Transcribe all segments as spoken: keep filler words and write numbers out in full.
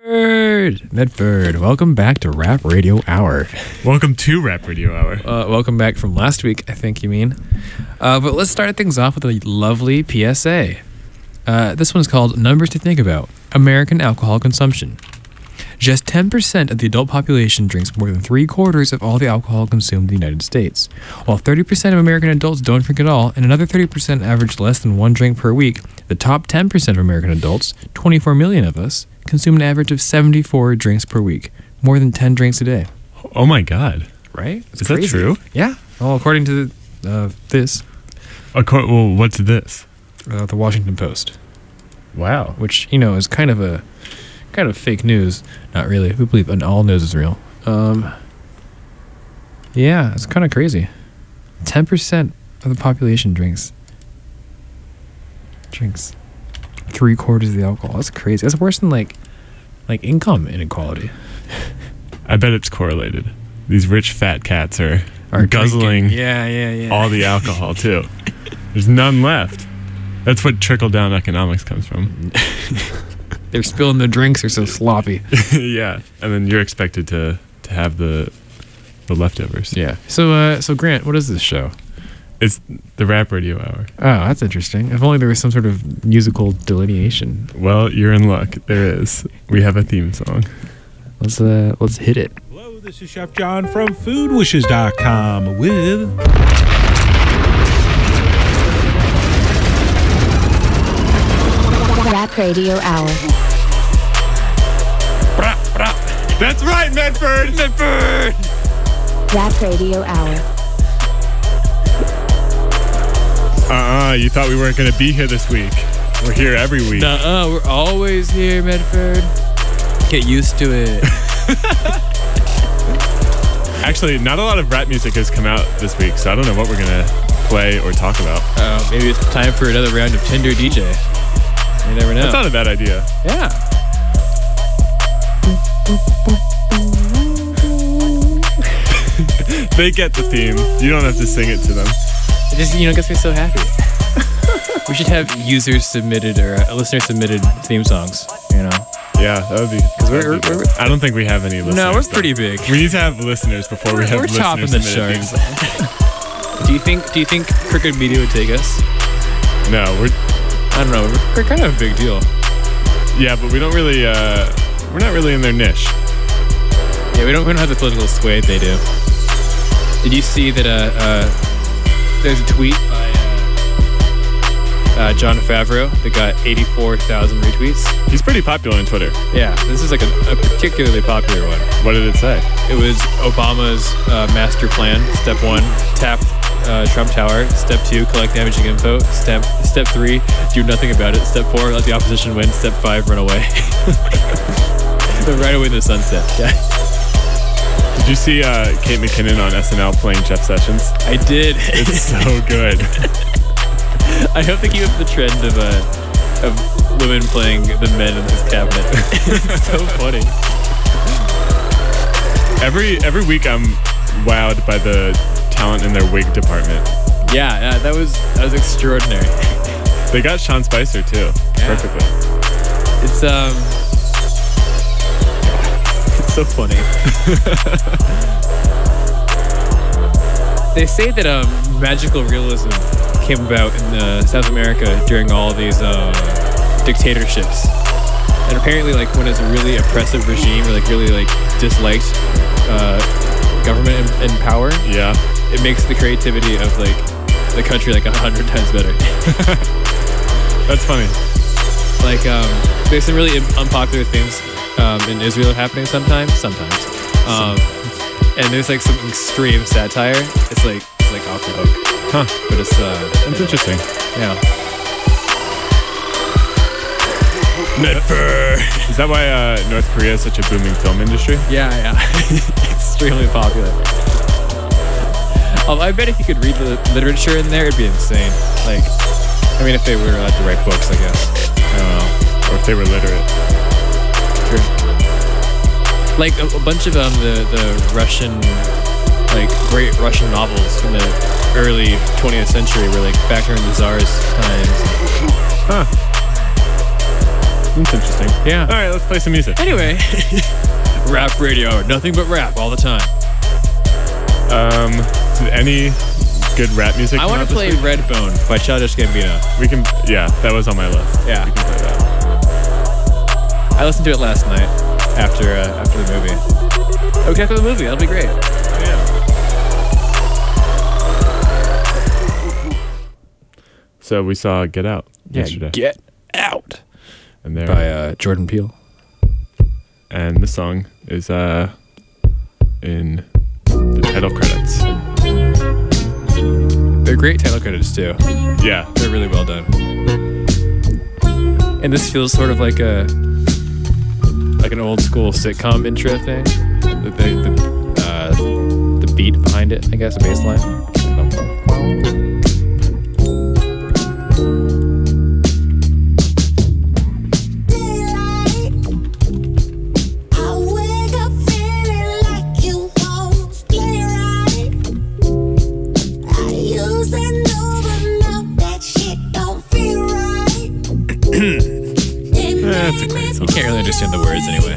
Medford, Medford, welcome back to Rap Radio Hour. Welcome to Rap Radio Hour. Uh, welcome back from last week, I think you mean. Uh, but let's start things off with a lovely P S A. Uh, this one's called Numbers to Think About, American Alcohol Consumption. Just ten percent of the adult population drinks more than three quarters of all the alcohol consumed in the United States, while thirty percent of American adults don't drink at all, and another thirty percent average less than one drink per week. The top ten percent of American adults, twenty-four million of us, consume an average of seventy-four drinks per week, more than ten drinks a day. Oh my God. Right? It's Is crazy. that true? Yeah. Well, according to uh, this, Acco- well, what's this? uh, the Washington Post, Wow. which, you know, is kind of a kind of fake news. Not really. We believe and all news is real. Um, yeah, it's kind of crazy. ten percent of the population drinks drinks three quarters of the alcohol. That's crazy. That's worse than like like income inequality. I bet it's correlated. These rich fat cats are, Are guzzling drinking. Yeah, yeah, yeah. all the alcohol too. There's none left. That's what trickle down economics comes from. They're spilling the drinks. They're so sloppy. Yeah, and then you're expected to to have the the leftovers. Yeah. So, uh, so Grant, what is this show? It's the Rap Radio Hour. Oh, that's interesting. If only there was some sort of musical delineation. Well, you're in luck. There is. We have a theme song. Let's uh, let's hit it. Hello, this is Chef John from food wishes dot com with Rap Radio Hour. That's right, Medford. Medford. Rap Radio Hour. Uh-uh, you thought we weren't going to be here this week. We're here every week. Nuh-uh, we're always here, Medford. Get used to it. Actually, not a lot of rap music has come out this week, so I don't know what we're going to play or talk about. Uh, maybe it's time for another round of Tinder D J. You never know. That's not a bad idea. Yeah. They get the theme. You don't have to sing it to them. It just, you know, gets me so happy. We should have users submitted or uh, listener submitted theme songs, you know? Yeah, that would be. Because we're, that'd be we're, good. I don't think we have any listeners. no, we're though. pretty big. We need to have listeners before we have We're topping the listener submitted charts. themes. Do you think? Do you think Crooked Media would take us? No, we're I don't know. We're, we're kind of a big deal. yeah, but we don't really. Uh, we're not really in their niche. Yeah, we don't. We don't have the political sway they do. Did you see that? Uh, uh, there's a tweet by uh, uh, Jon Favreau that got eighty-four thousand retweets. He's pretty popular on Twitter. Yeah, this is like a, a particularly popular one. What did it say? It was Obama's uh, master plan. Step one, tap uh, Trump Tower. Step two, collect damaging info. Step step three, do nothing about it. Step four, let the opposition win. Step five, run away. Right away in the sunset. Yeah. Did you see uh, Kate McKinnon on S N L playing Jeff Sessions? I did. It's so good. I hope they keep up the trend of uh, of women playing the men in his cabinet. It's so funny. Every every week I'm wowed by the talent in their wig department. Yeah, yeah, that was that was extraordinary. They got Sean Spicer too. Yeah. Perfectly. It's um, it's so funny. They say that um, magical realism came about in uh, South America during all these uh, dictatorships, and apparently, like when it's a really oppressive regime or like really like disliked uh, government in, in power, Yeah. it makes the creativity of like the country like a hundred times better. That's funny. Like, um, there's some really unpopular things um, in Israel happening sometimes, sometimes. Um, and there's like some extreme satire. It's like it's like off the hook. Huh. But it's uh, That's interesting. yeah. Medford. Is that why uh, North Korea is such a booming film industry? Yeah, yeah. Extremely popular. Um, I bet if you could read the literature in there, it'd be insane. Like, I mean, if they were allowed to write books, I guess. I don't know. Or if they were literate. True. Like a, a bunch of um the, the Russian, like great Russian novels from the early twentieth century were like back during the Tsar's times. Huh. That's interesting. Yeah. All right, let's play some music. Anyway, rap radio, nothing but rap all the time. Um, any good rap music? I come want out to this play week? Redbone by Childish Gambino. We can. Yeah, that was on my list. Yeah. We can play that. I listened to it last night after uh, after the movie. Okay, after the movie, that'll be great. Yeah. So we saw Get Out yesterday, Get Out and there, by uh, Jordan Peele. and this song is uh in the title credits. They're great title credits too. Yeah, They're really well done. And this feels sort of like a like an old school sitcom intro thing. The the the, uh, the beat behind it, I guess, the bass line. that's a great song. You can't really understand the words anyway.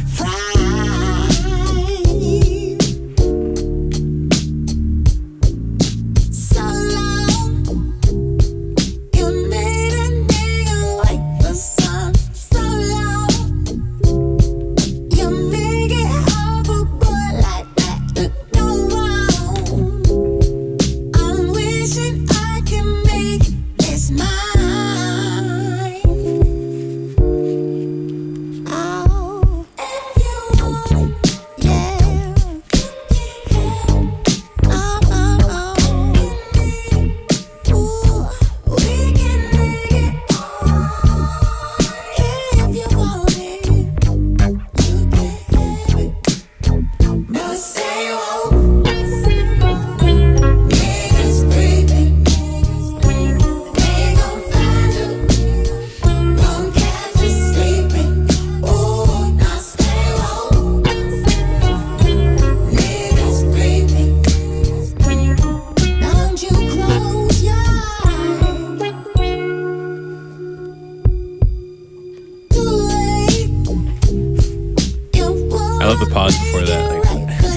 I love the pause before that. Like,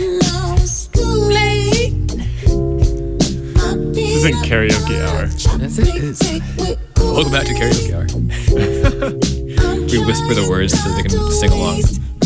This isn't karaoke hour. yes, it is. Welcome back to Karaoke Hour. We whisper the words so they can sing along.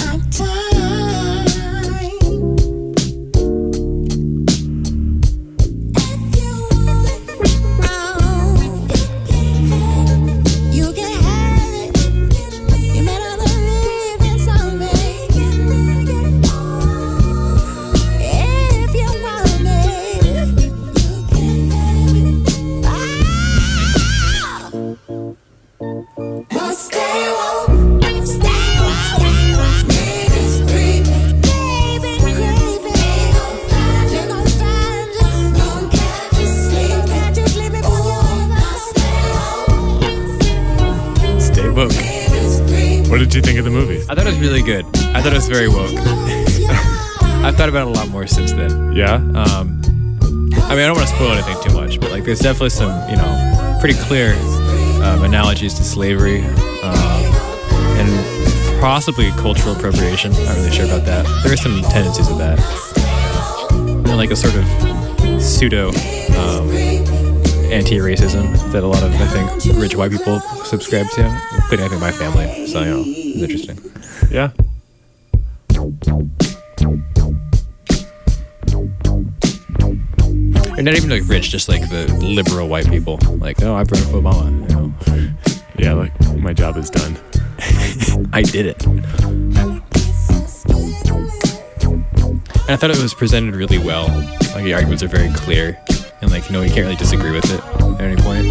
Stay woke. What did you think of the movie? I thought it was really good. I thought it was very woke. I've thought about it a lot more since then. Yeah. Um, I mean, I don't want to spoil anything too much, but like, there's definitely some, you know, pretty clear um, analogies to slavery um, and possibly cultural appropriation. Not really sure about that. There are some tendencies of that, and like a sort of pseudo um, anti-racism that a lot of, I think, rich white people subscribe to, including I think my family. So, you know, it's interesting. Yeah. Or not even like rich, just like the liberal white people. Like, oh, I voted for Obama. You know, Yeah, like my job is done. I did it. And I thought it was presented really well. Like the arguments are very clear, and like, you know, you can't really disagree with it at any point.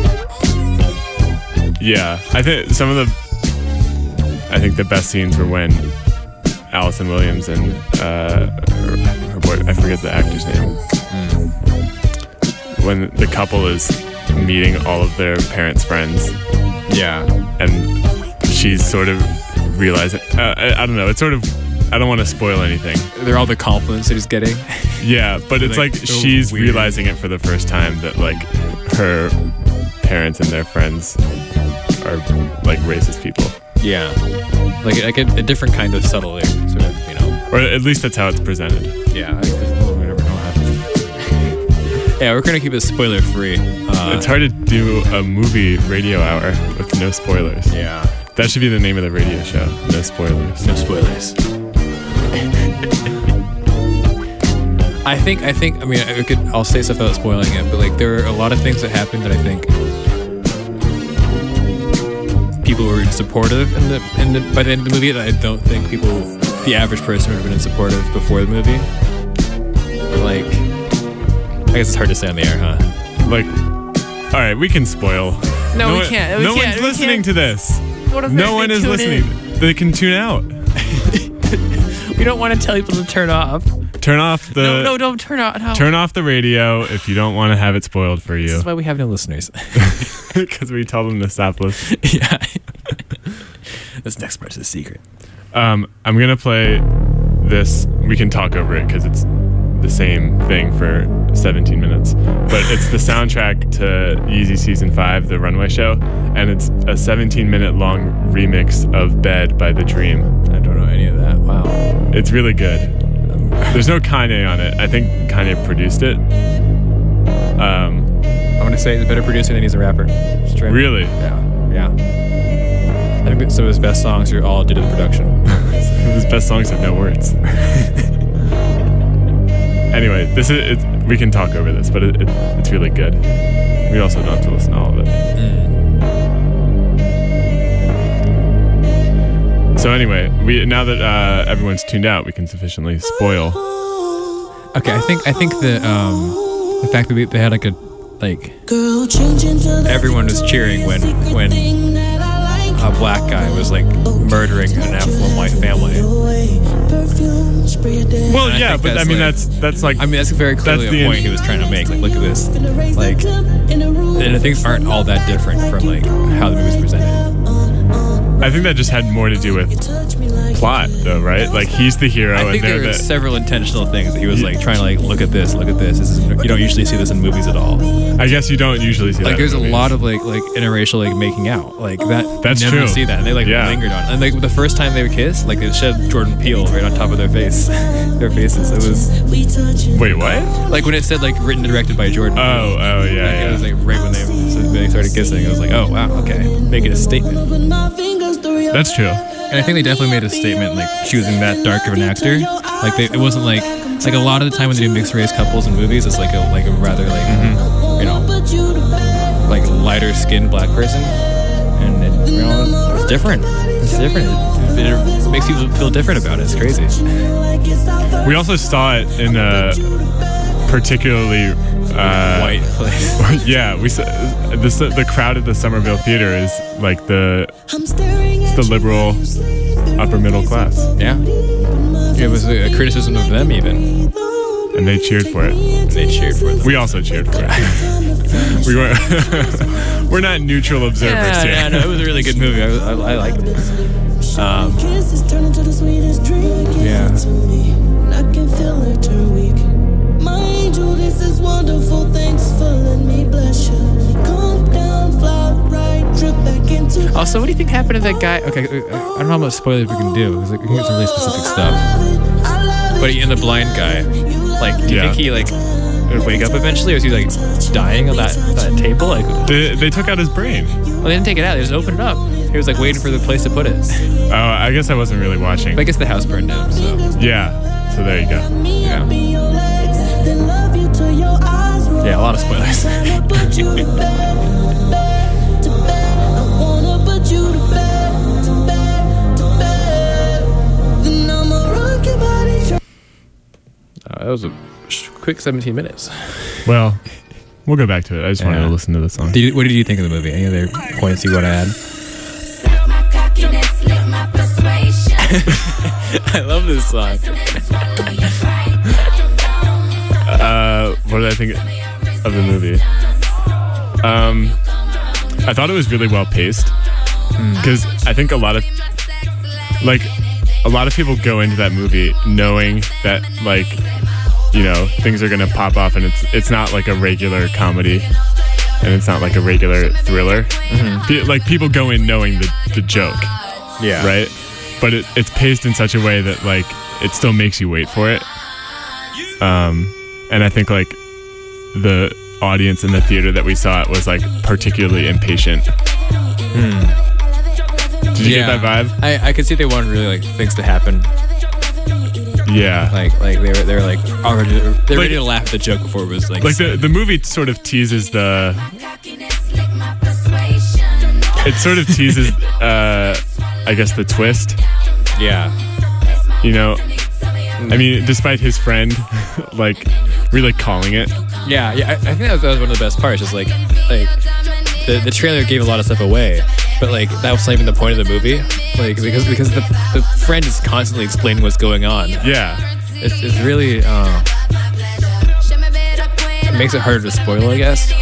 Yeah, I think some of the, I think the best scenes were when Allison Williams and uh, her, her boy, I forget the actor's name, Mm. when the couple is meeting all of their parents' friends, Yeah. and she's sort of realizing, uh, I, I don't know, it's sort of, I don't want to spoil anything. They're all the compliments that he's getting. Yeah, but it's Like, like, so she's weird. realizing it for the first time that like her parents and their friends are like racist people. Yeah, like like a, a different kind of subtlety, sort of, you know. Or at least that's how it's presented. Yeah, I think we'll never know what happens. Yeah, we're gonna keep it spoiler free. Uh, It's hard to do a movie radio hour with no spoilers. Yeah, That should be the name of the radio show. No spoilers. no spoilers. I think I think I mean I could I'll say stuff without spoiling it, but like there are a lot of things that happened that I think people were supportive in the in the by the end of the movie, and I don't think people, the average person, would have been supportive before the movie. Like, I guess it's hard to say on the air, huh? Like, all right, we can spoil. No, we one- can't. We no can't. one's We listening can't. to this. What if No they- one they is tune listening. in? They can tune out. We don't want to tell people to turn off. Turn off the. no, no, don't turn off. No. Turn off the radio if you don't want to have it spoiled for This you. is why we have no listeners. Because we tell them to stop listening. Yeah. This next part's a secret. Um, I'm gonna play this. We can talk over it because it's the same thing for seventeen minutes. But it's the soundtrack to Yeezy Season five, the runway show, and it's a seventeen minute long remix of Bed by The Dream. I don't know any of that. Wow. It's really good. There's no Kanye on it. I think Kanye produced it. Um, I want to say he's a better producer than he's a rapper. Straight. really? Yeah. Yeah. I think that some of his best songs are all due to the production. His best songs have no words. Anyway, this is it's, we can talk over this, but it, it, it's really good. We also don't have to listen to all of it. So anyway, we now that uh, everyone's tuned out, we can sufficiently spoil. Okay, I think I think the um the fact that we, they had like a like everyone was cheering when when a black guy was like murdering an affluent white family. Well, And I yeah, think but I that's mean like- that's that's like I mean, that's very clearly That's the a point in- he was trying to make. Like, look at this. Like, and the things aren't all that different from like how the movie's presented. I think that just had more to do with plot, though, right? Like he's the hero, I think and they're there were the. several intentional things that he was like trying to like look at this, look at this. This is you don't usually see this in movies at all. I guess you don't usually see Like, that. there's in a movies. lot of like like interracial like making out like that. That's you never true. see that. And they like Yeah. lingered on. And like the first time they would kiss, like they shed Jordan Peele right on top of their face, their faces. It was Wait, what? like when it said like written and directed by Jordan. Peele. Oh, oh yeah, Like, yeah. it was like right when they, when they started kissing. It was like, oh wow, okay, making a statement. That's true. And I think they definitely made a statement, like choosing that dark of an actor. Like they, it wasn't like like a lot of the time when they do mixed race couples in movies, it's like a like a rather like you know like lighter skinned black person, and it, you know it's different. It's different. It, it makes people feel different about it. It's crazy. We also saw it in a particularly uh, White place. yeah, we saw this. The crowd at the Somerville Theater is like the it's the liberal upper middle class, Yeah. It was a, a criticism of them even, and they cheered for it. and they cheered for it. We also cheered for it. we were we're not neutral observers Yeah, here. yeah, no, it was a really good movie. I, I, I liked it. Um, Yeah. I can feel her turn weak. My angel, this is wonderful. Thanks for letting me bless you. Calm down, fly right, drip back into. Also, what do you think happened to that guy? Okay, I don't know how much spoilers we can do because like, we can get some really specific stuff. But in the blind guy, like, do you Yeah. think he like would wake up eventually, or is he like dying on that, that table? Like, well, They, they took out his brain. they didn't take it out; they just opened it up. He was like waiting for the place to put it. Oh, I guess I wasn't really watching. But I guess the house burned down. So Yeah, so there you go. yeah, Then love you till your eyes roll. yeah, a lot of spoilers. Tryna put you to bed, bed, to bed. I wanna put you to bed, to bed, to bed. Then I'ma rock your body. Uh, that was a sh- quick seventeen minutes. Well, we'll go back to it. I just wanted Yeah. to listen to the song. Did you, what did you think of the movie? Any other points you want to add? I love this song. Uh, what did I think of the movie? Um, I thought it was really well paced because I think a lot of like a lot of people go into that movie knowing that like you know things are gonna pop off, and it's it's not like a regular comedy, and it's not like a regular thriller. Pe- like people go in knowing the the joke. Yeah. Right? But it, it's paced in such a way that like it still makes you wait for it. Um, and I think like the audience in the theater that we saw it was like particularly impatient. Hmm. Did you get that vibe? I, I could see they wanted really like things to happen. Yeah. Like like they were they were like already they're Like- ready to laugh at the joke before it was like Like the, the movie sort of teases the it sort of teases uh I guess the twist, yeah. you know. I mean, despite his friend like really calling it. Yeah, yeah. I, I think that was, that was one of the best parts. Just like, like the, the trailer gave a lot of stuff away, but like that was not even the point of the movie. Like because because the, the friend is constantly explaining what's going on. Yeah. It's it's really uh, it makes it harder to spoil, I guess.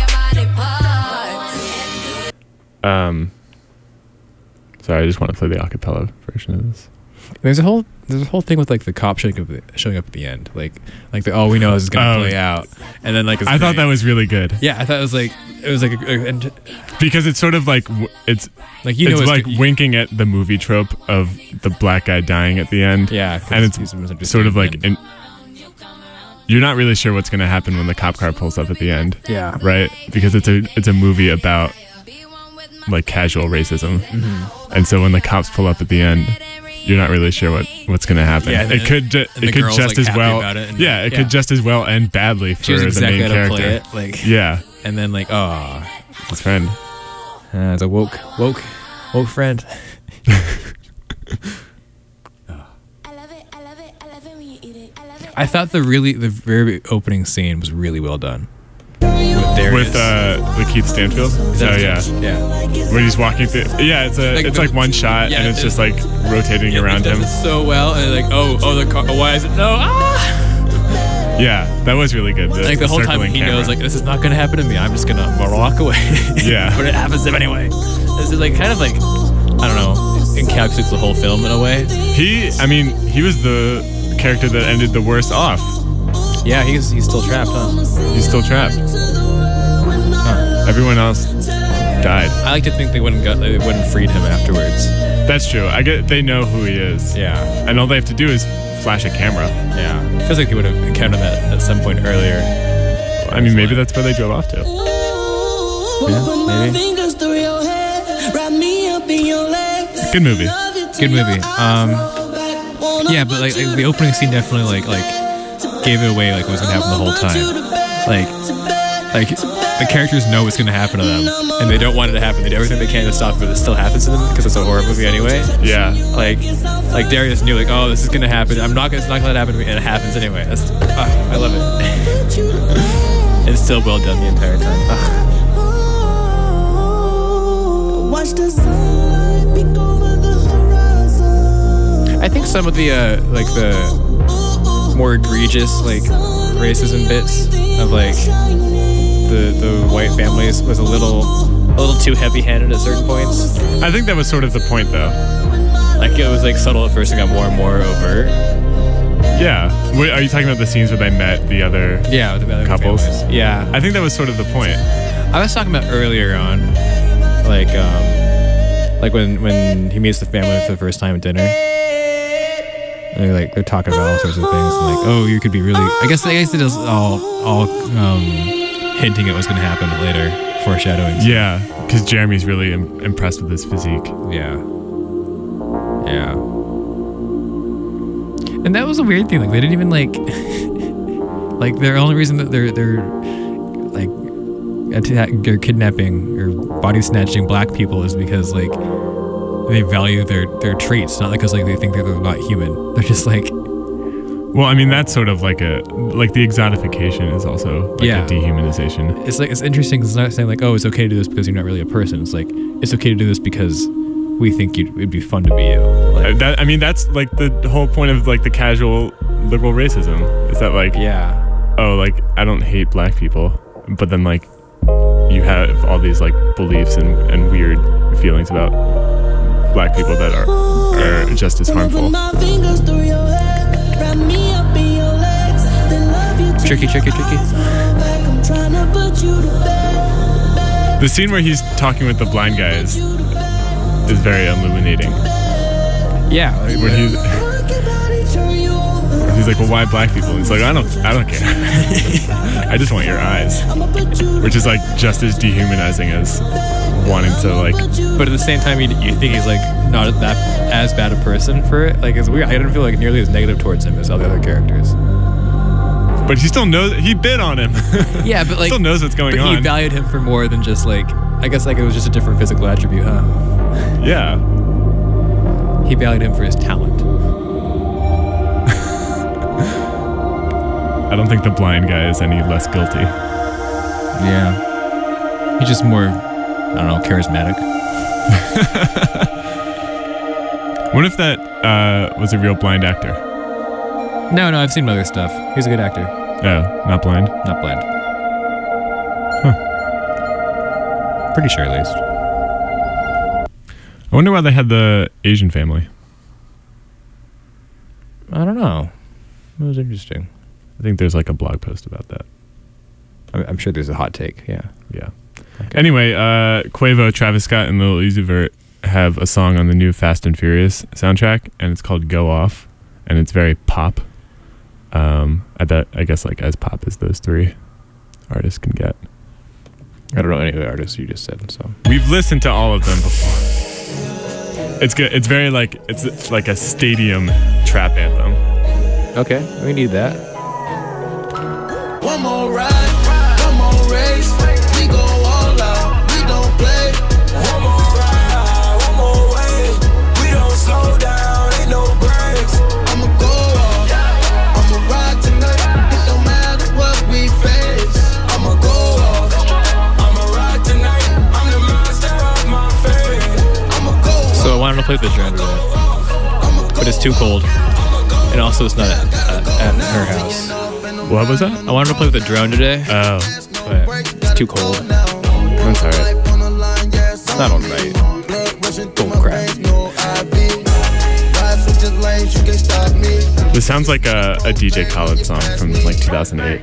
Um Sorry, I just want to play the acapella version of this. There's a whole there's a whole thing with like the cop showing up at, showing up at the end, like like the, all we know is it's gonna Oh. play out, and then like it's I thought great. that was really good. Yeah, I thought it was like it was like a, a, and, Because it's sort of like w- it's like you know it's like good- winking at the movie trope of the black guy dying at the end. yeah, 'cause And it's he's misunderstood sort of at like the end. in, you're not really sure what's going to happen when the cop car pulls up at the end. Yeah. Right? Because it's a it's a movie about like casual racism. Mm-hmm. And so when the cops pull up at the end, you're not really sure what, what's going to happen. Yeah, and it then- could ju- and the it could girl's, just like, as happy well about it and- yeah, it yeah. could just as well end badly for she was the exactly main how to character. play it, like Yeah, and then like oh, his friend. uh, it's a woke woke woke friend. I thought the really the very opening scene was really well done. With Darius. With uh with Keith Stanfield. Is So that- yeah. yeah. When he's walking through, yeah, it's a Like it's the- like one shot, yeah, and it's it- just like rotating Yeah, around it him. does it so well, and like oh oh the car, why is it no ah Yeah, that was really good. The, like the whole time circling he camera. knows like this is not gonna happen to me. I'm just gonna walk away. Yeah. But it happens to him anyway. This is like kind of like I don't know encapsulates the whole film in a way. He, I mean, he was the character that ended the worst off. Yeah, he's he's still trapped, huh? He's still trapped. Huh. Everyone else died. I like to think they wouldn't got they wouldn't freed him afterwards. That's true. I get they know who he is. Yeah. And all they have to do is flash a camera. Yeah. It feels like he would have encountered that at some point earlier. I mean, maybe that's where they drove off to. Put my maybe. fingers through your hair, wrap me up in your legs. Good movie. Good movie. Um yeah, but like, like the opening scene definitely like like gave it away like what was gonna happen the whole time. Like like the characters know what's gonna happen to them and they don't want it to happen. They do everything they can to stop it, but it still happens to them because it's a horror movie anyway. Yeah. Like like Darius knew like, oh, this is gonna happen. I'm not gonna it's not gonna happen to me, and it happens anyway. That's ah, I love it. It's still well done the entire time. Ah. Watch the sunlight peek over the horizon. I think some of the uh, like the more egregious like racism bits of like the the white families was a little a little too heavy-handed at certain points. I think that was sort of the point, though. Like it was like subtle at first and got more and more overt. Yeah. Wait, are you talking about the scenes where they met the other? Yeah, with the other Couples? families. Yeah, I think that was sort of the point. I was talking about earlier on, like um, like when when he meets the family for the first time at dinner. And they're like they're talking about all sorts of things, and like, oh, you could be really. I guess I guess it is all all um, hinting at what's going to happen later, foreshadowing. Yeah, because Jeremy's really Im- impressed with his physique. Yeah. Yeah. And that was a weird thing. Like they didn't even like like the only reason that they're they're like attack they're kidnapping or body snatching black people is because like they value their their traits, not because like they think that they're not human. They're just like Well, I mean, that's sort of like a like the exotification is also like Yeah. a dehumanization. it's like it's interesting 'cause it's not saying like, oh, it's okay to do this because you're not really a person. It's like it's okay to do this because we think you'd, it'd be fun to be you. Uh, Like, that I mean, that's like the whole point of like the casual liberal racism is that like yeah. oh, like I don't hate black people, but then like you have all these like beliefs and, and weird feelings about black people that are are just as harmful. Put my fingers through your hair, wrap me up in your legs, then love you till Tricky, tricky, tricky. I'm trying to put you to bed. The scene where he's talking with the blind guy is is very illuminating. Yeah. Like, when he's he's like, well, why black people? He's like, I don't, I don't care. I just want your eyes, which is like just as dehumanizing as wanting to like. but at the same time, you, you think he's like not that as bad a person for it. Like, it's weird. I didn't feel like nearly as negative towards him as all the other characters. But he still knows he bid on him. Yeah, but like still knows what's going but on. he valued him for more than just like. I guess like it was just a different physical attribute, huh? Yeah. He valued him for his talent. I don't think the blind guy is any less guilty. Yeah. He's just more, I don't know, charismatic. What if that uh, was a real blind actor? No, no, I've seen other stuff. He's a good actor. Oh, not blind? Not blind. Huh. Pretty sure, at least. I wonder why they had the Asian family. I don't know. It was interesting. I think there's like a blog post about that. I'm, I'm sure there's a hot take, yeah. Yeah. Okay. Anyway, uh, Quavo, Travis Scott, and Lil Uzi Vert have a song on the new Fast and Furious soundtrack, and it's called Go Off, and it's very pop. Um, I bet, I guess like as pop as those three artists can get. I don't know any of the artists you just said, so. We've listened to all of them before. It's good. It's very like, it's like a stadium trap anthem. Okay, we need that. One more ride, one more race. We go all out, we don't play. One more ride, one more way. We don't slow down, ain't no breaks. I'ma go off, I'ma ride tonight. It don't matter what we face. I'ma go off, I'ma ride tonight. I'm the master of my fate. I'ma go off. So I wanted to play the drone today, but it's too cold. And also it's not at, at, at her house. What was that? I wanted to play with the drone today, Oh, but it's too cold. that's alright. It's not alright. Bull crap. This sounds like a, a D J Khaled song from like two thousand eight.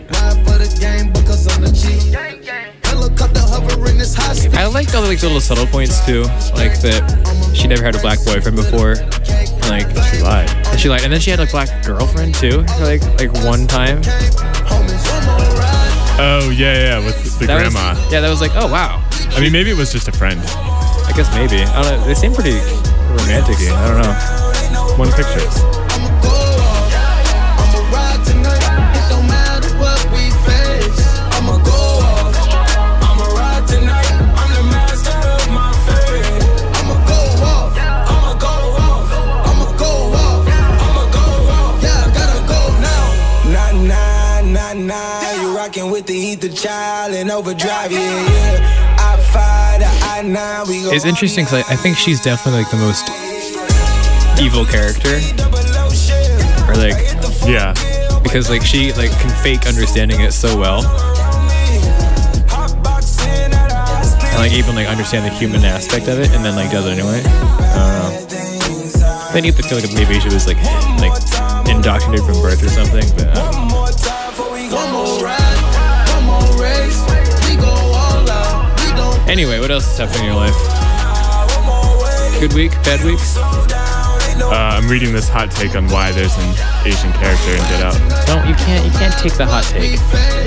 I liked all the like little subtle points too, like that she never had a black boyfriend before. Like She lied. and she like, and then she had a black girlfriend too, like like one time. Oh yeah, yeah, with the That grandma. Was, yeah, that was like, oh wow. I mean, maybe it was just a friend. I guess maybe. I don't know. They seem pretty romantic-y. I don't know. One picture. With the ether child and overdrive, yeah, yeah. I five to I nine, we go. It's interesting because I, I think she's definitely like the most evil character, or like Yeah. because like she like can fake understanding it so well, and like even like understand the human aspect of it, and then like does it anyway. I don't know. Then you have to feel like maybe she was like like indoctrinated from birth or something, but. I don't know. Anyway, what else is happening in your life? Good week? Bad week? Uh, I'm reading this hot take on why there's an Asian character in Get Out. Don't you can't you can't take the hot take.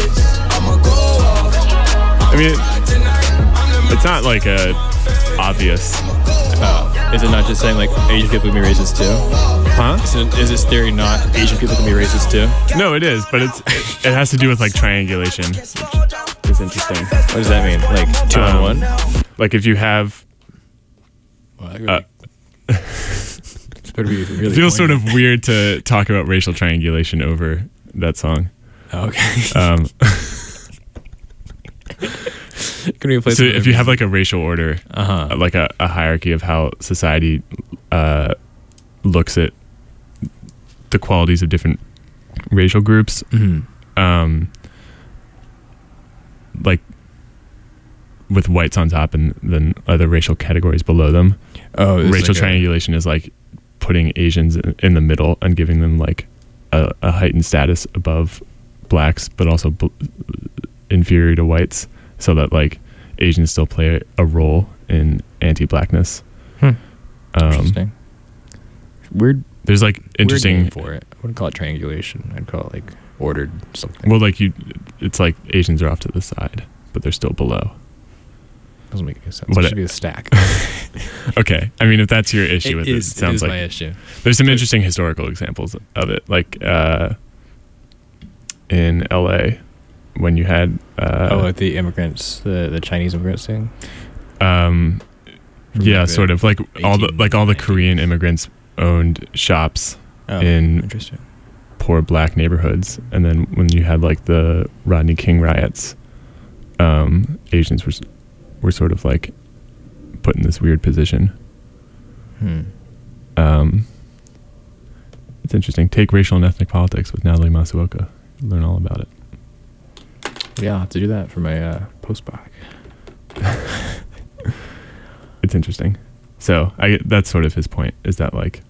I mean, it's not like a obvious. Oh, is it not just saying like Asian people can be racist too? Huh? Is, it, is this theory not Asian people can be racist too? No, it is, but it's it, it has to do with like triangulation, which is interesting. What does that mean? Like two Um, on one? Like if you have, Well, uh, it's better be really it feels sort pointy. of weird to talk about racial triangulation over that song. Oh, okay. Um, Can we play so if you have like a racial order, uh huh. like a, a hierarchy of how society uh, looks at the qualities of different racial groups, Mm-hmm. um, like with whites on top and then other racial categories below them. Oh, it's Racial like a- triangulation is like putting Asians in, in the middle and giving them like a, a heightened status above blacks, but also bl- inferior to whites, so that like Asians still play a role in anti-blackness. Hmm. Um, Interesting. weird. There's like Weird interesting name for it. I wouldn't call it triangulation. I'd call it like ordered something. Well, like you, it's like Asians are off to the side, but they're still below. Doesn't make any sense. But It it- should be a stack. Okay, I mean, if that's your issue with it, it is, sounds it is like my issue. there's some interesting historical examples of it, like uh, in L A when you had uh, oh, like the immigrants, the the Chinese immigrants thing. um, From yeah, like the sort of like all the like all the eighteen Korean immigrants owned shops Oh, in interesting. poor black neighborhoods, and then when you had like the Rodney King riots, um, Asians were s- were sort of like put in this weird position. Hmm. Um, it's interesting. Take Racial and Ethnic Politics with Natalie Masuoka. Learn all about it. Yeah, I'll have to do that for my uh, postdoc. It's interesting. So I that's sort of his point, is that like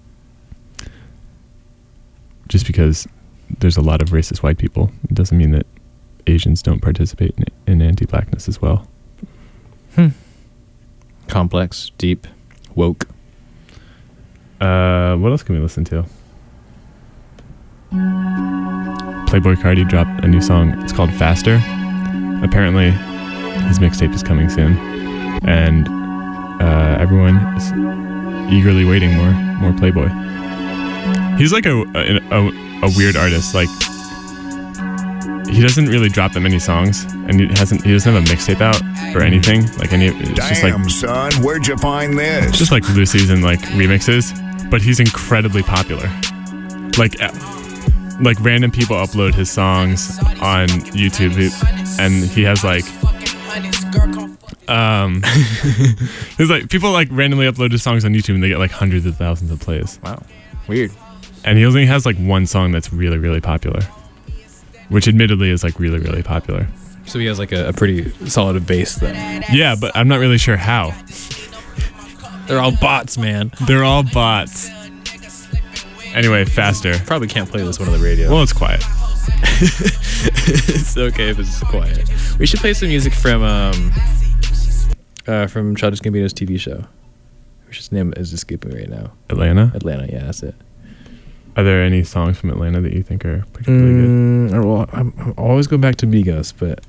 just because there's a lot of racist white people, it doesn't mean that Asians don't participate in, in anti-blackness as well. Complex, deep, woke. Uh, what else can we listen to? Playboi Carti dropped a new song. It's called Faster. Apparently, his mixtape is coming soon, and uh, everyone is eagerly waiting more, more Playboi. He's like a a, a a weird artist. Like he doesn't really drop that many songs, and he hasn't. He doesn't have a mixtape out or anything. Like any. It's just like Damn, son, where'd you find this? just like Lucy's and like remixes, but he's incredibly popular. Like, uh, like random people upload his songs on YouTube, and he has like, um, there's like people like randomly upload his songs on YouTube, and they get like hundreds of thousands of plays. Wow, weird. And he only has like one song that's really, really popular, which admittedly is like really, really popular. So he has like a, a pretty solid base then. Yeah, but I'm not really sure how. They're all bots, man. They're all bots. Anyway, Faster. Probably can't play this one on the radio. Well, it's quiet. It's okay if it's quiet. We should play some music from um uh from Childish Gambino's T V show, which his name is escaping me right now. Atlanta. Atlanta, yeah, that's it. Are there any songs from Atlanta that you think are particularly good? Mm, well, I'm, I'm always going back to Migos, but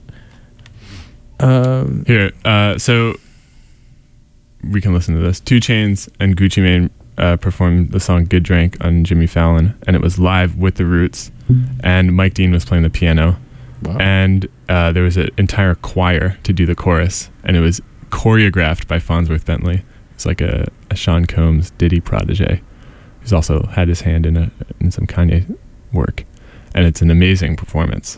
um, Here, uh, so we can listen to this. Two Chainz and Gucci Mane uh, performed the song "Good Drank" on Jimmy Fallon, and it was live with the Roots, and Mike Dean was playing the piano, wow. and uh, there was an entire choir to do the chorus, and it was choreographed by Farnsworth Bentley. It's like a, a Sean Combs Diddy protege. He's also had his hand in a in some Kanye work, and it's an amazing performance.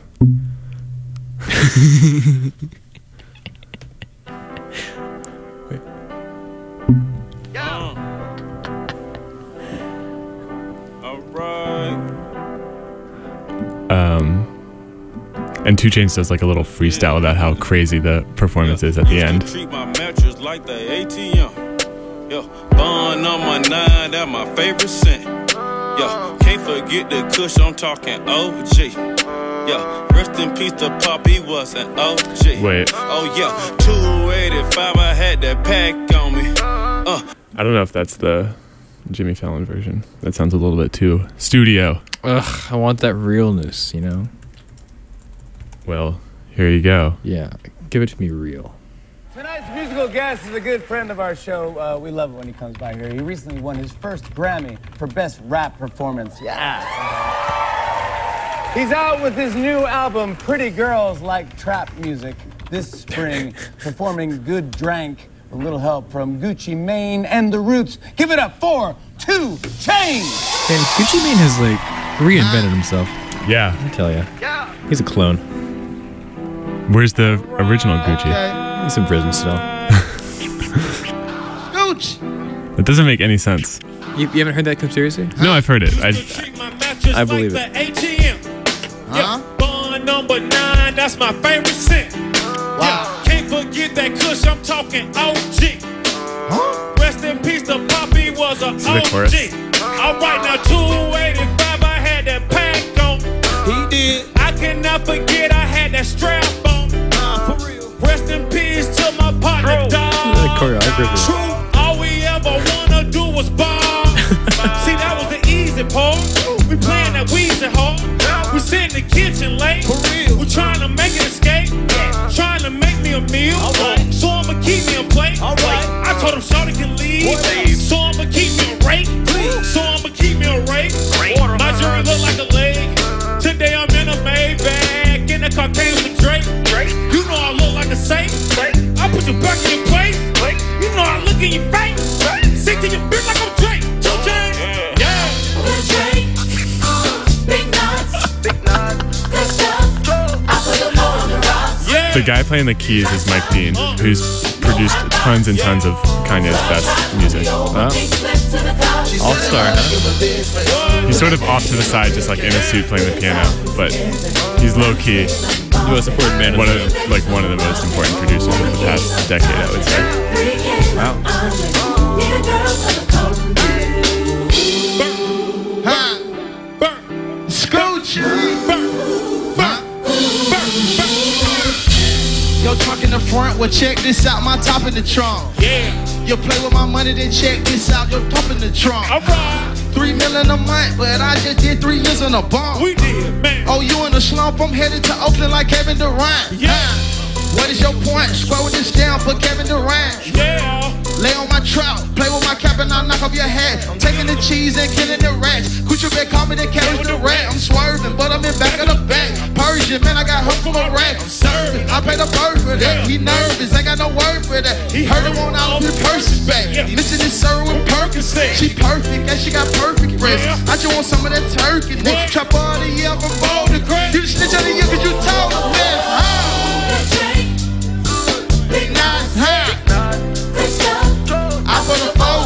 Um, and two Chainz does like a little freestyle about how crazy the performance is at the end. Treat my mattress like the A T M. Yeah, bun number nine, that my favorite scent. Yeah, can't forget the kush, I'm talking O G. Yeah, rest in peace to Pop, he was an O G. Wait. Oh yeah, two eighty-five, I had that pack on me. Uh. I don't know if that's the Jimmy Fallon version. That sounds a little bit too studio. Ugh, I want that realness, you know? Well, here you go. Yeah, give it to me real. Tonight's musical guest is a good friend of our show. Uh, we love it when he comes by here. He recently won his first Grammy for Best Rap Performance. Yeah. He's out with his new album, Pretty Girls Like Trap Music, this spring, performing Good Drank with a little help from Gucci Mane and the Roots. Give it up for two Chainz. And Gucci Mane has like reinvented himself. Yeah. I tell ya, he's a clone. Where's the original Gucci? He's in prison still. Gucci. It doesn't make any sense. You, you haven't heard that conspiracy? No, I've heard it. I, I believe it. Huh? Bun number nine, that's my favorite scent. Wow. Can't forget that kush, I'm talking O G. Huh? Rest in peace, the Poppy was a This is the chorus. O G. All right, now two eighty-five, I had that pack on. He did. I cannot forget I had that strap on. Uh, for real. Rest in peace to my partner, dog. The choreography. True, all we ever wanna do was ball. See, escape. For real. We're trying to make an escape. Yeah. Trying to make me a meal. All right. So I'ma keep me a plate. All right. I told him Shawty can leave. So I'ma keep me a rake. Please. So I'ma keep me a rake. My jewelry look like a leg. Today I'm in a Maybach. In the car came with Drake. You know I look like a saint. I put you back in your place. You know I look in your face. Stick to your bitch like I'm Drake. Two Chainz. Yeah. Good Drake. Big nuts. Big nuts. Good stuff. I put them on the rocks. Yeah. The guy playing the keys is Mike Dean, who's produced tons and tons of Kanye's best music. Wow. All-star, huh? He's sort of off to the side, just like in a suit playing the piano, but he's low-key The most important man. one of the, like one of the most important producers of the past decade, I would say. Wow. Scooch! Yo, trunk in the front, well check this out, my top in the trunk. Yeah. You play with my money, then check this out, your pump in the trunk. Alright. Three million a month, but I just did three years on a bump. We did, man. Oh, you in the slump, I'm headed to Oakland like Kevin Durant. Yeah. What is your point? Scroll this down for Kevin Durant. Yeah. Lay on my trout, play with my cap and I'll knock off your head. I'm taking the cheese and killing the rats. Gucci bag call me the carry the rat. I'm swerving, but I'm in back of the back. Persian, man, I got hooked from a rat. I'm serving, I paid a bird for that. He nervous, ain't got no word for that. He heard him on all his purses back. Missing this sir with Percocet. She perfect, and she got perfect breasts. I just want some of that turkey neck. Chop all the year from Boulder Crest. You snitch on the year cause you told the best. Big nuts, huh? I put a phone.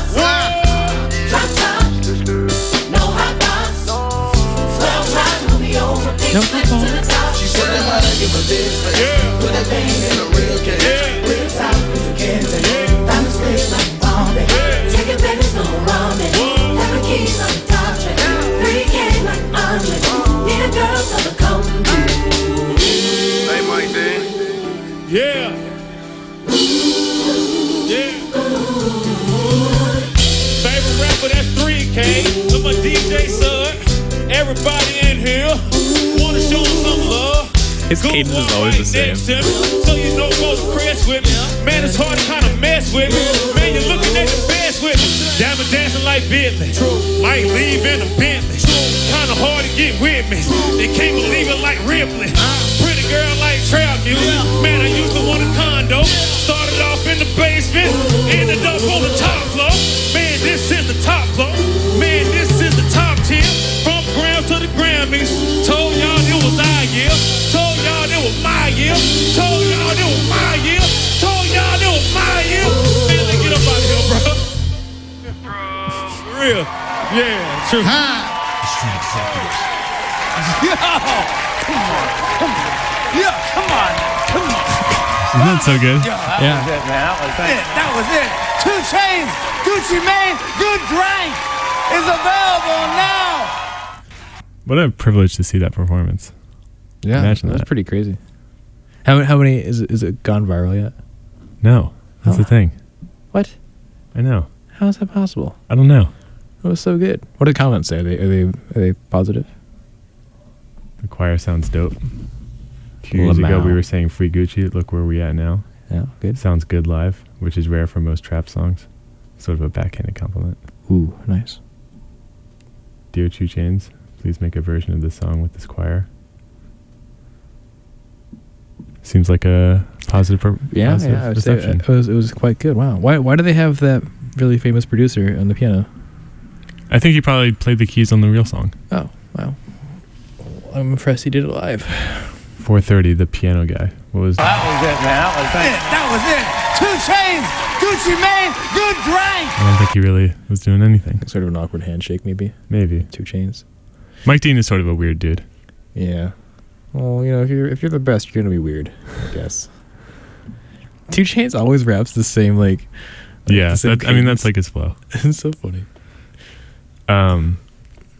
No problem. She said I'm gonna give a this face. Yeah. Put that thing in a real case. Yeah. Ribs out, cause you can't take. Diamond sticks like Bombay. Take it back, it's no ramen. Eleven keys on the top tray. Three K like Andre. Need a girl to the come through. Hey, Mike D. Yeah. Yeah. Favorite rapper, that's three K. To my D J son. Everybody in here wanna show him some love. His Go cadence is walk always right the same. next to me, so you know go to press with me. Man, it's hard to kind of mess with me. Man, you're looking at the best with me. Diamond dancing like Bentley. Might leave in a Bentley. Kinda hard to get with me. They can't believe it like Ripley. Pretty girl like trap music. Man, I used to want a condo. Started off in the basement. Ended up on the top floor. Man, this is the top floor. Man, this is the top tier. From Graham to the Grammys. Told y'all it was our year. Told y'all it was my year. Told y'all it was my year. Told y'all it was my year. Man, let's get up out of here, bro. For real. Yeah, true. Yeah, come on, come on. Isn't that so good? Yeah. That was it, man. That was it. That was it. Two Chainz, Gucci Mane, Good Drank is available now. What a privilege to see that performance. Yeah, Imagine that's that. pretty crazy. How many? How many is it, is it gone viral yet? No, that's Oh. the thing. What? I know. How is that possible? I don't know. It was so good. What did the comments say? Are they are they, are they positive? The choir sounds dope. A few years ago, Lamau. we were saying free Gucci. Look where we at now. Yeah, good. Sounds good live, which is rare for most trap songs. Sort of a backhanded compliment. Ooh, nice. Dear Two Chainz, please make a version of this song with this choir. Seems like a positive, per- Yeah, positive yeah. I would say reception. it was it was quite good. Wow. Why why do they have that really famous producer on the piano? I think he probably played the keys on the real song. Oh, wow. I'm impressed he did it live. four thirty, the piano guy. What was That was it, man. That was it. That was it. Two Chainz, Gucci Mane, Good Drank. I don't think he really was doing anything. Sort of an awkward handshake, maybe. Maybe. Two Chainz. Mike Dean is sort of a weird dude. Yeah. Well, you know, if you're if you're the best, you're gonna be weird, I guess. Two Chainz always raps the same, like. like Yeah, the same that, I mean that's cadence. like his flow. It's so funny. Um,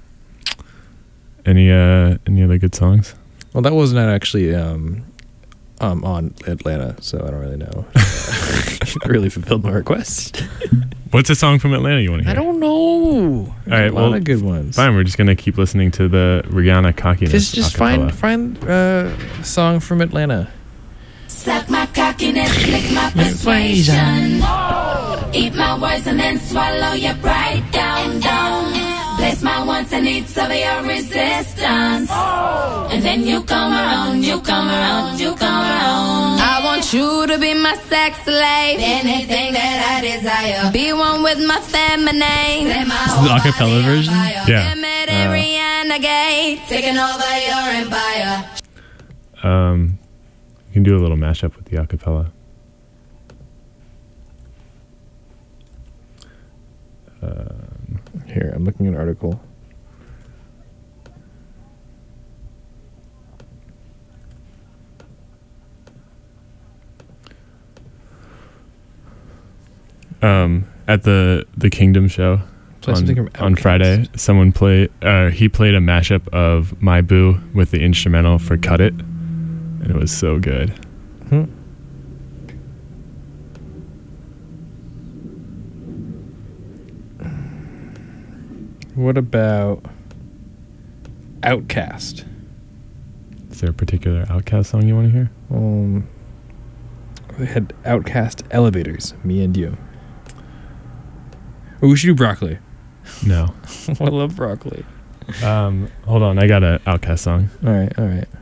any uh, any other good songs? Well, that was not actually um, um, on Atlanta, so I don't really know. It really fulfilled my request. What's a song from Atlanta you want to hear? I don't know. All right, a lot well, of good ones. Fine, we're just gonna keep listening to the Rihanna cockiness. Just, just acapella. find find uh, a song from Atlanta. Suck my cockiness, lick my persuasion. Eat my words and then swallow your pride down, down. Place my wants and needs of your resistance. And then you come around, you come around, you come around. I want you to be my sex slave. Anything that I desire. Be one with my feminine. This is the acapella version? Yeah. Uh, taking over your empire. Um, you can do a little mashup with the acapella. Um, Here, I'm looking at an article. Um, at the the Kingdom show Play something from on, on Outkast. Friday, someone played. Uh, he played a mashup of "My Boo" with the instrumental for "Cut It," and it was so good. Hmm. What about Outkast? Is there a particular Outkast song you want to hear? Um, we had Outkast Elevators, Me and You. Oh, we should do Broccoli. No. I love Broccoli. Um, hold on, I got an Outkast song. All right, all right.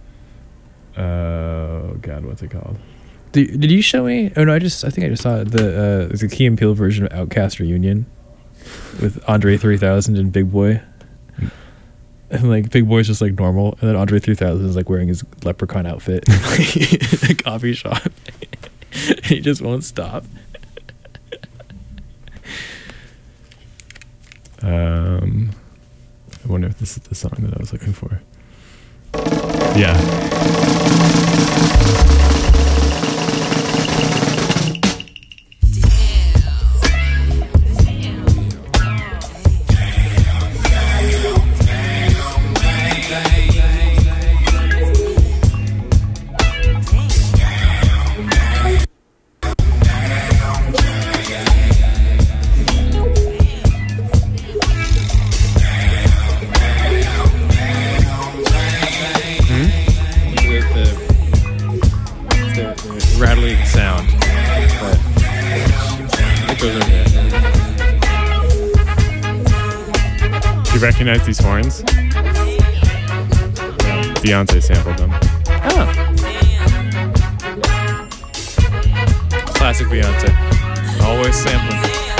Oh God, what's it called? Did, did you show me? Oh no, I just I think I just saw it. The uh, there's a Key and Peele version of Outkast Reunion with Andre three thousand and Big Boy. And like Big Boy's just like normal, and then Andre three thousand is like wearing his leprechaun outfit in a coffee shop. He just won't stop. Um, I wonder if this is the song that I was looking for. Yeah. Rattling sound, but it goes over there. Do you recognize these horns? Beyonce sampled them. Oh, classic Beyonce, always sampling.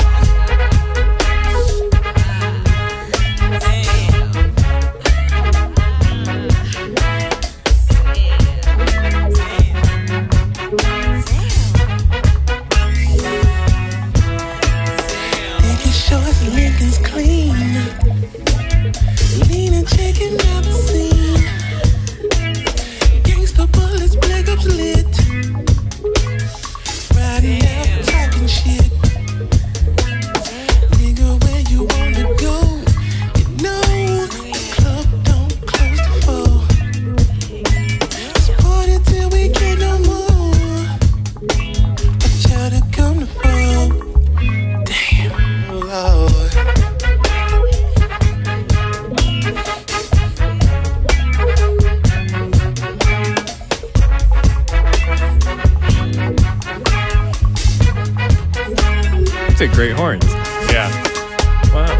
Great horns. Yeah. Wow.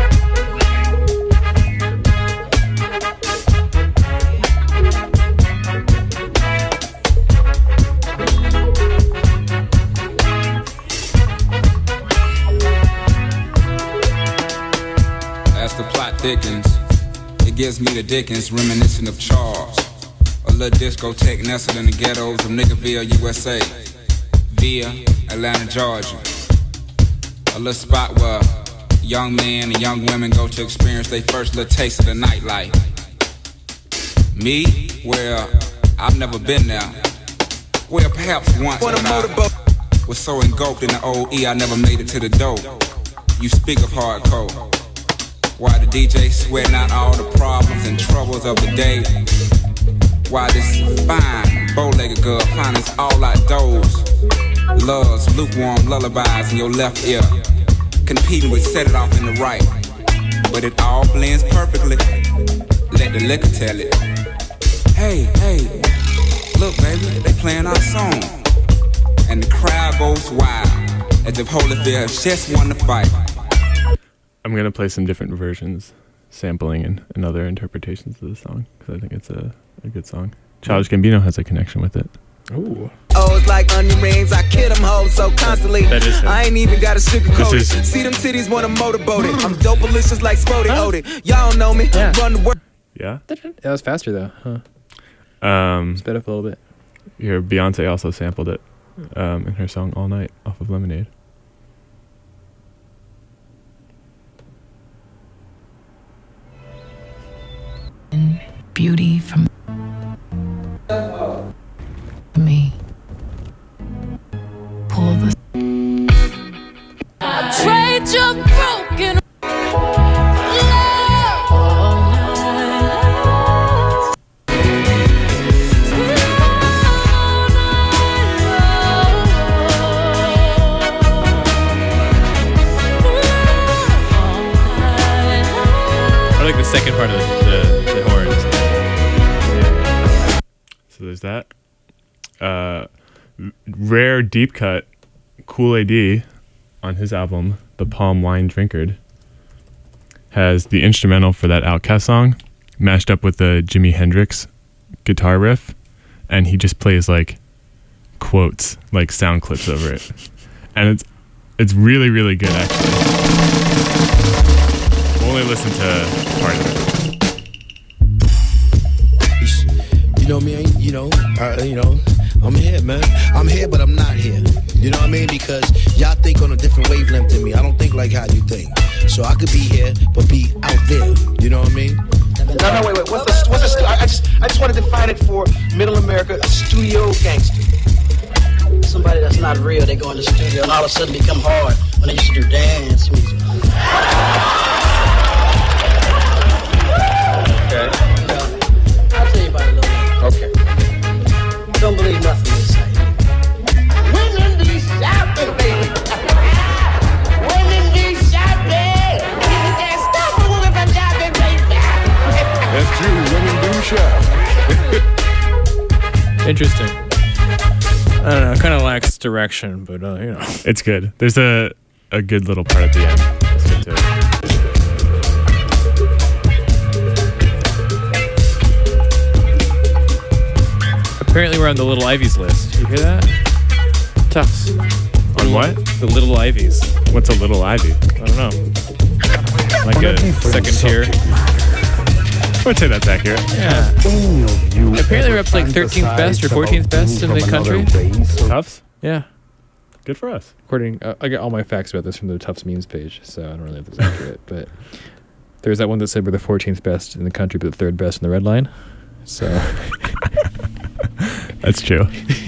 As the plot thickens, it gives me the Dickens, reminiscent of Charles. A little discotheque nestled in the ghettos of Niggerville, U S A, via Atlanta, Georgia. A little spot where young men and young women go to experience their first little taste of the nightlife. Me? Well, I've never been there. Well, perhaps once, but I was so engulfed in the old E, I never made it to the door. You speak of hardcore. Why the D J sweating out all the problems and troubles of the day? Why this fine, bow-legged girl finds all outdoors. Loves lukewarm lullabies in your left ear, competing with set it off in the right. But it all blends perfectly. Let the liquor tell it. Hey, hey, look, baby, they playing our song. And the crowd goes wild, as if Holyfield just won the fight. I'm going to play some different versions, sampling and, and other interpretations of the song, because I think it's a, a good song. Childish Gambino has a connection with it. Ooh. Oh, it's like onion rings. I kid them hoes so constantly. That is him. I ain't even got a sugarcoat it. This is- See them titties wanna motorboat it. I'm dope delicious like Spody Odie. Y'all know me. Yeah. Run the world. Yeah? That was faster though, huh? Um, Sped up a little bit. Here, Beyonce also sampled it um, in her song All Night off of Lemonade. Beauty from me. Pull the I trade your broken I like the second part of the, the, the horns. So there's that. Uh, rare deep cut, Kool A D on his album, The Palm Wine Drinkard, has the instrumental for that Outkast song mashed up with the Jimi Hendrix guitar riff, and he just plays like quotes, like sound clips over it, and it's it's really really good actually. Only listen to part of it. You know me, you know, uh, you know, I'm here, man. I'm here, but I'm not here. You know what I mean? Because y'all think on a different wavelength than me. I don't think like how you think. So I could be here, but be out there. You know what I mean? No, no, wait, wait. What's the, what's the stu- I I just, I just want to define it for Middle America. A studio gangster. Somebody that's not real, they go in the studio and all of a sudden become hard when they used to do dance music. Okay. I'll tell you about it a little later. Okay. Don't believe nothing they say. Women be shopping, baby. Women be shopping. You can't stop a woman from shopping, baby. That's true. Women do shop. Interesting. I don't know. It kind of lacks direction, but uh, you know. It's good. There's a a good little part at the end. Let's get to it. Apparently, we're on the Little Ivies list. You hear that? Tufts. On what? The Little Ivies. What's a Little Ivy? I don't know. Like a second tier. I would say that's accurate. Yeah. Apparently, we're up to like thirteenth best or fourteenth best in the country. Tufts? Yeah. Good for us. According, uh, I got all my facts about this from the Tufts memes page, so I don't really know if it's accurate. But there's that one that said we're the fourteenth best in the country, but the third best in the red line. So. That's true.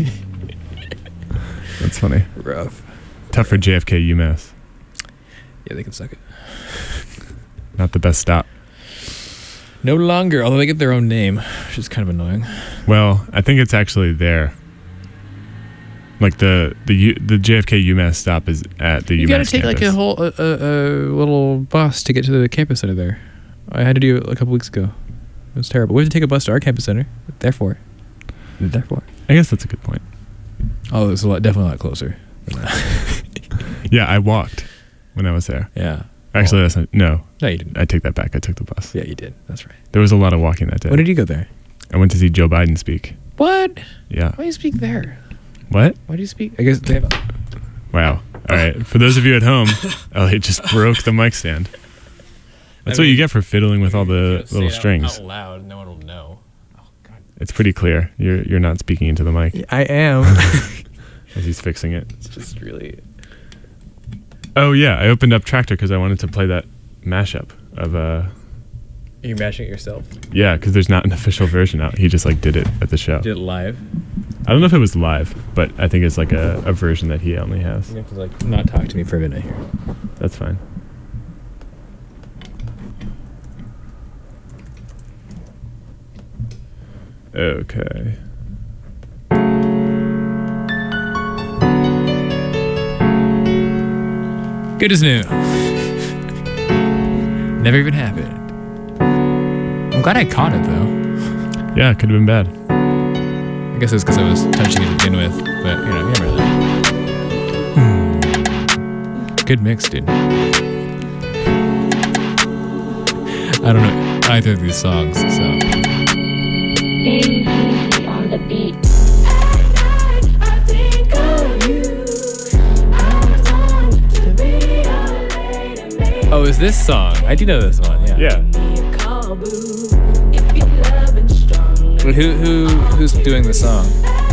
That's funny. Rough. Tough for J F K UMass. Yeah, they can suck it. Not the best stop. No longer, although they get their own name, which is kind of annoying. Well, I think it's actually there. Like the the U, the J F K UMass stop is at the You UMass gotta take campus. like a whole uh, uh, uh, little bus to get to the campus center there. I had to do it a couple weeks ago. It was terrible. We have to take a bus to our campus center. Therefore, therefore. I guess that's a good point. Oh, it's a lot, definitely a lot closer. Than that. Yeah, I walked when I was there. Yeah. Actually, that's not, no. No, you didn't. I take that back. I took the bus. Yeah, you did. That's right. There was a lot of walking that day. When did you go there? I went to see Joe Biden speak. What? Yeah. Why do you speak there? What? Why do you speak? I guess they have. A- Wow. All right. For those of you at home, Elliot just broke the mic stand. That's I what mean, you get for fiddling with all the little strings. Out loud, no one will know. It's pretty clear. You're you're not speaking into the mic. I am. As he's fixing it. It's just really. Oh yeah, I opened up Tractor because I wanted to play that mashup of uh. Are you mashing it yourself? Yeah, because there's not an official version out. He just like did it at the show. Did it live? I don't know if it was live, but I think it's like a, a version that he only has. You have to like not talk to me for a minute here. That's fine. Okay. Good as new. Never even happened. I'm glad I caught it though. Yeah, it could have been bad. I guess it's because I was touching it to begin with, but you know, you never know. Good mix, dude. I don't know either of these songs, so. On the beat. Oh, is this song? I do know this one. Yeah. Yeah. But who who who's doing the song?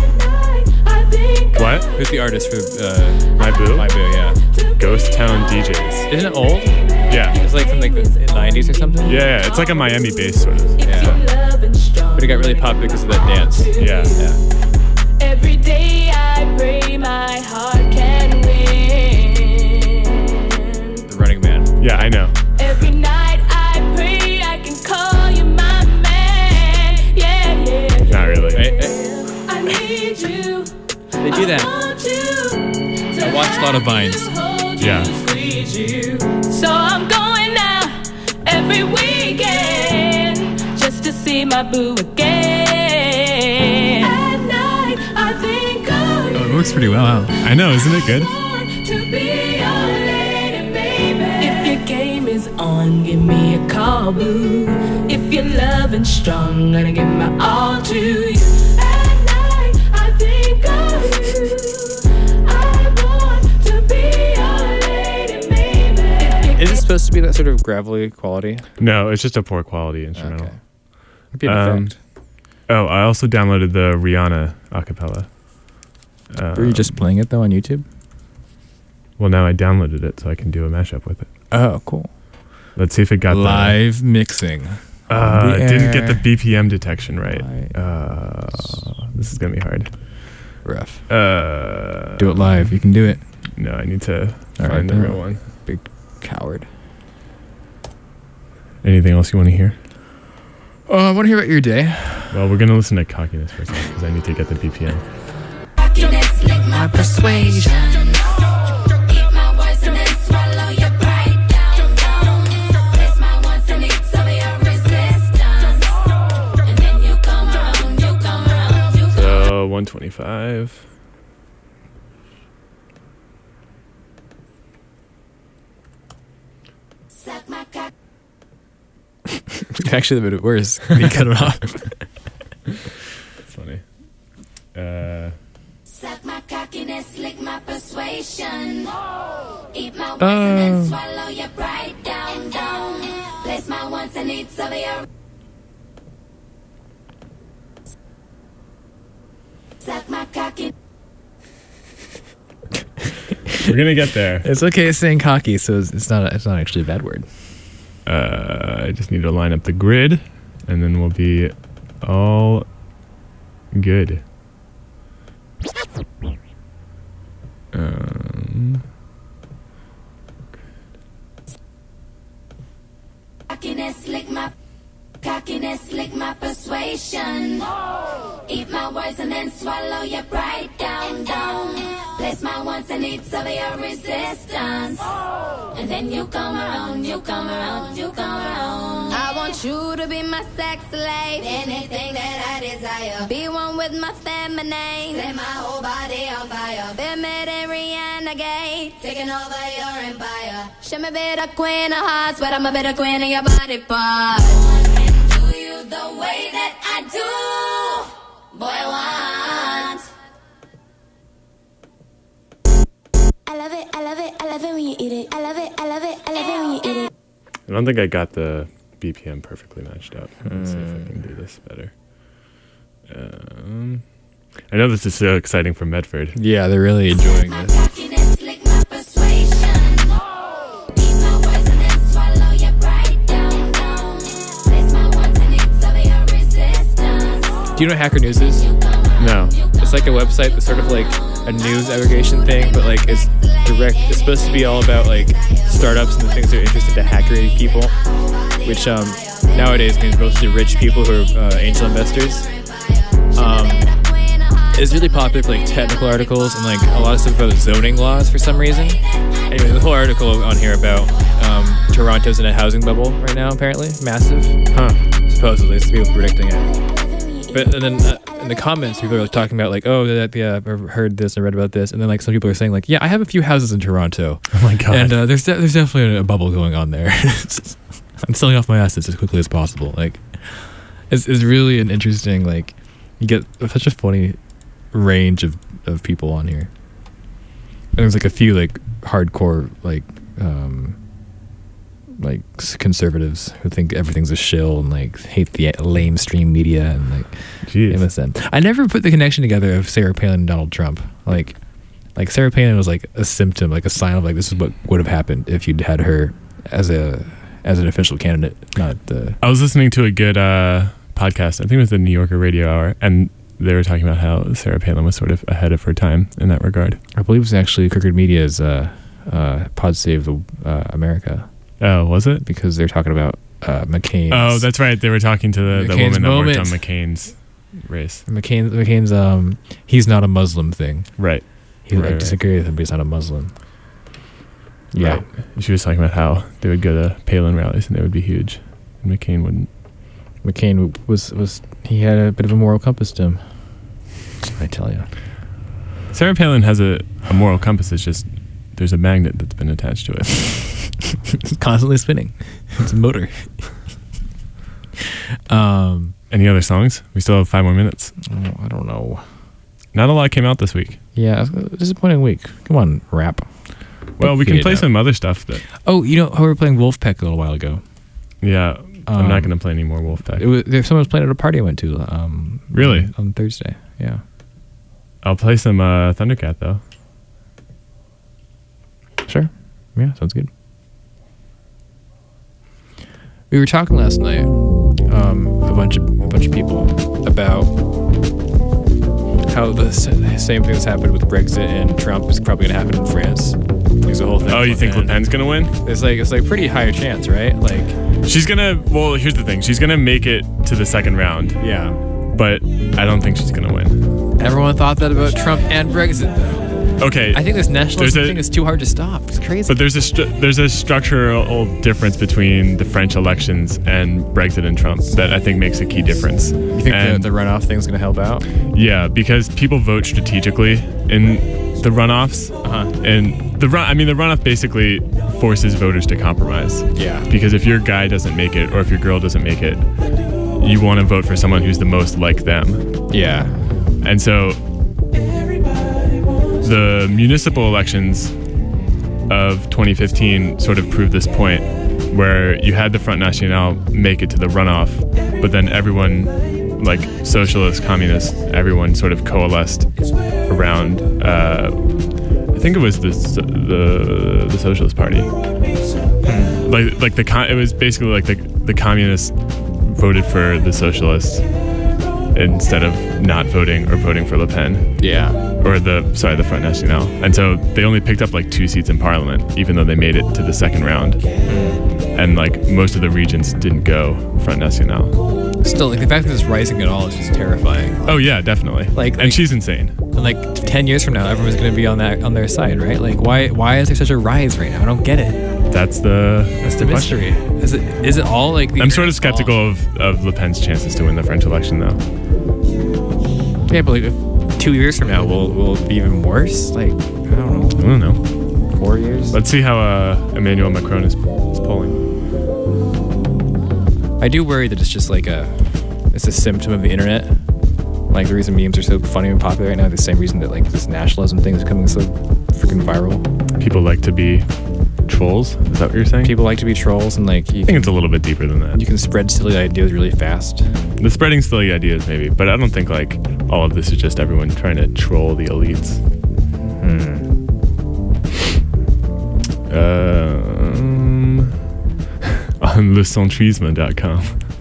What? Who's the artist for uh, My Boo? My Boo? Yeah. Ghost Town D Js. Isn't it old? Yeah. It's like from like the nineties or something. Yeah, yeah. It's like a Miami bass sort of. Yeah. But it got really popular because of that dance. Yeah. Yeah. Every day I pray my heart can win. The Running Man. Yeah, I know. Every night I pray I can call you my man. Yeah, yeah. Not really. Right? I need you. They do that. I watched a lot of Vines. Yeah. So I'm going out every weekend just to see my boo again. At night I think of Oh, it works pretty well. I know, isn't it good? to be your lady, baby. If your game is on, give me a call, boo. If you're loving strong, gonna give my all to you. At night I think of you. I want to be your lady, baby. Is it supposed to be that sort of gravelly quality? No, it's just a poor quality instrumental. Okay. It'd be an Um, effect. Oh, I also downloaded the Rihanna acapella. Um, Were you just playing it though on YouTube? Well, now I downloaded it so I can do a mashup with it. Oh, cool. Let's see if it got Live mixing. the. Uh, on the didn't get the air. B P M detection right. Uh, this is gonna be hard. Rough. Uh, Do it live. You can do it. No, I need to All find right, the then. real one. Big coward. Anything else you want to hear? Oh, I want to hear about your day. Well, we're gonna listen to Cockiness for a second because I need to get the B P M. My persuasion. Eat my words and then swallow your pride down, down. Place my wants and needs over your resistance. And then you come around, you come around, you come So one twenty-five. suck my cock. Actually, a bit worse. You cut it off. That's funny. Uh, Suck my cockiness, lick my persuasion. Eat my words and then swallow your pride down, down. Place my wants and needs over your. Suck my cocky. we're gonna get there. It's okay saying cocky, so it's it's not. It's not actually a bad word. Uh, I just need to line up the grid, and then we'll be all good. Um, Cockiness, lick my. Cockiness, lick my persuasion. Eat my words and then swallow your pride down, down. Place my wants and needs over your resistance. And then you come around, you come around, you come around. I want you to be my sex slave. Anything that I desire. Be one with my feminine. Set my whole body on fire. Been made in Rihanna gate. Taking over your empire. Show me be the queen of hearts, but I'm a better queen of your body part. Do you the way that I do? Boy, I want. I love it, I love it, I love it when you eat it. I love it, I love it, I love it when you eat it. I don't think I got the B P M perfectly matched up. Let's see if I can do this better. Um, I know this is so exciting for Medford. Yeah, they're really enjoying this. Cockiness, lick my persuasion. Eat my words and then swallow your pride down, down. Place my wants and needs over your resistance. Do you know what Hacker News is? No. It's like a website that's sort of like a news aggregation thing, but like it's direct. It's supposed to be all about like startups and the things that are interested to hacking people, which um nowadays means mostly rich people who are uh, angel investors. um, is really popular for like technical articles and like a lot of stuff about zoning laws for some reason. Anyway, the whole article on here about um, Toronto's in a housing bubble right now, apparently. Massive. Huh. Supposedly, some people predicting it. But and then uh, in the comments, people are talking about like, oh, that, yeah, I've heard this, I read about this. And then like some people are saying like, yeah, I have a few houses in Toronto. Oh my God. And uh, there's, de- there's definitely a bubble going on there. I'm selling off my assets as quickly as possible. Like, it's, it's really an interesting, like, you get such a funny range of, of people on here. And there's like a few like hardcore like um like conservatives who think everything's a shill and like hate the lamestream media and like Jeez. M S N. I never put the connection together of Sarah Palin and Donald Trump. Like like Sarah Palin was like a symptom, like a sign of like this is what would have happened if you'd had her as a as an official candidate, not the I was listening to a good uh podcast. I think it was the New Yorker Radio Hour, and they were talking about how Sarah Palin was sort of ahead of her time in that regard. I believe it was actually Crooked Media's uh, uh, Pod Save the uh, America. Oh, was it? Because they're talking about uh, McCain's. Oh, that's right. They were talking to the, the McCain's woman that moment. worked on McCain's race. McCain's, McCain's um, he's not a Muslim thing. Right. He right, like, right. disagree with him, but he's not a Muslim. Yeah. Right. She was talking about how they would go to Palin rallies and they would be huge, and McCain wouldn't. McCain was, was he had a bit of a moral compass to him. I tell you. Sarah Palin has a, a moral compass. It's just there's a magnet that's been attached to it. It's constantly spinning. It's a motor. um, Any other songs? We still have five more minutes. Oh, I don't know. Not a lot came out this week. Yeah, disappointing week. Come on, rap. Well, we can play some other stuff. That. Oh, you know how we were playing Wolfpack a little while ago. Yeah, I'm um, not going to play any more Wolfpack. It was, there, someone was playing at a party I went to. Um, really? On, on Thursday. Yeah. I'll play some uh, Thundercat though. Sure. Yeah, sounds good. We were talking last night, um, a bunch of a bunch of people about how the same thing that's happened with Brexit and Trump is probably going to happen in France. There's a whole thing. Oh, you think Le Pen's going to win? It's like it's like pretty higher chance, right? Like she's gonna. Well, here's the thing. She's gonna make it to the second round. Yeah. But I don't think she's gonna win. Everyone thought that about Trump and Brexit, though. Okay. I think this nationalism a, thing is too hard to stop. It's crazy. But there's a stru- there's a structural difference between the French elections and Brexit and Trump that I think makes a key difference. You think the, the runoff thing's going to help out? Yeah, because people vote strategically in the runoffs. Uh-huh. And the run, I mean, the runoff basically forces voters to compromise. Yeah. Because if your guy doesn't make it or if your girl doesn't make it, you want to vote for someone who's the most like them. Yeah. And so the municipal elections of twenty fifteen sort of proved this point where you had the Front National make it to the runoff, but then everyone, like socialists, communists, everyone sort of coalesced around, uh, I think it was the, the, the Socialist Party. Hmm. Like, like the con- it was basically like the, the communists voted for the socialists instead of not voting or voting for Le Pen. Yeah. Or the, sorry, the Front National. And so they only picked up like two seats in Parliament, even though they made it to the second round. Mm. And like most of the regions didn't go Front National. Still, like the fact that it's rising at all is just terrifying. Oh yeah, definitely. Like, and like, she's insane. And like ten years from now, everyone's going to be on that on their side, right? Like, why why is there such a rise right now? I don't get it. That's the that's the mystery. Is it is it all like? The I'm sort of skeptical of, of Le Pen's chances to win the French election, though. Yeah, but like if two years from now, will will it be even worse? Like, I don't know. I don't know. Four years. Let's see how uh, Emmanuel Macron is, is polling. I do worry that it's just like a it's a symptom of the internet. Like the reason memes are so funny and popular right now, the same reason that like this nationalism thing is becoming so freaking viral. People like to be trolls. Is that what you're saying? People like to be trolls, and like you I think can, it's a little bit deeper than that. You can spread silly ideas really fast. The spreading silly ideas, maybe, but I don't think like all of this is just everyone trying to troll the elites. Hmm. Um, on le centrisme dot com.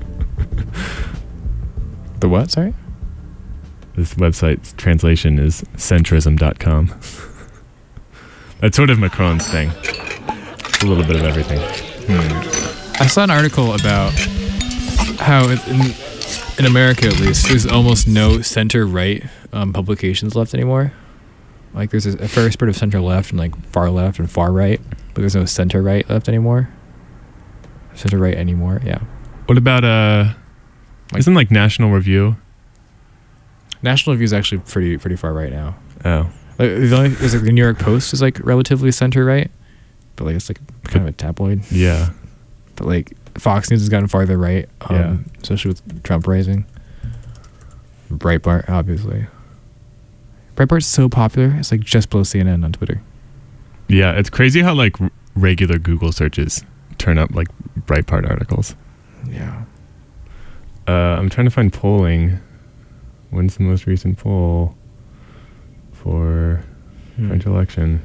The what? Sorry. This website's translation is centrism dot com. That's sort of Macron's thing. It's a little bit of everything. Hmm. I saw an article about how it, in, in America at least, there's almost no center-right um, publications left anymore. Like there's a, a fair spread of center-left and like far-left and far-right, but there's no center-right left anymore. Center-right anymore, yeah. What about, uh, like, isn't like National Review? National Review is actually pretty pretty far right now. Oh. Like, the only, is like the New York Post is like relatively center-right, but like it's like kind of a tabloid. Yeah. But like Fox News has gotten farther right, um, yeah. especially with Trump rising. Breitbart, obviously. Breitbart's so popular, it's like just below C N N on Twitter. Yeah, it's crazy how like r- regular Google searches turn up like Breitbart articles. Yeah. Uh, I'm trying to find polling. When's the most recent poll for hmm. French election?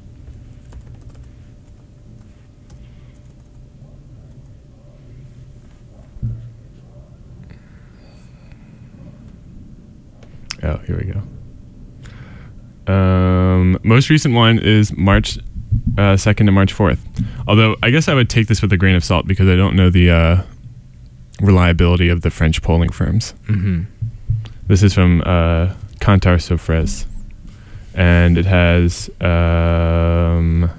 Oh, here we go. Um, most recent one is March uh, second to March fourth. Although I guess I would take this with a grain of salt because I don't know the uh, reliability of the French polling firms. Mm-hmm. This is from uh, Kantar Sofres, and it has. Um,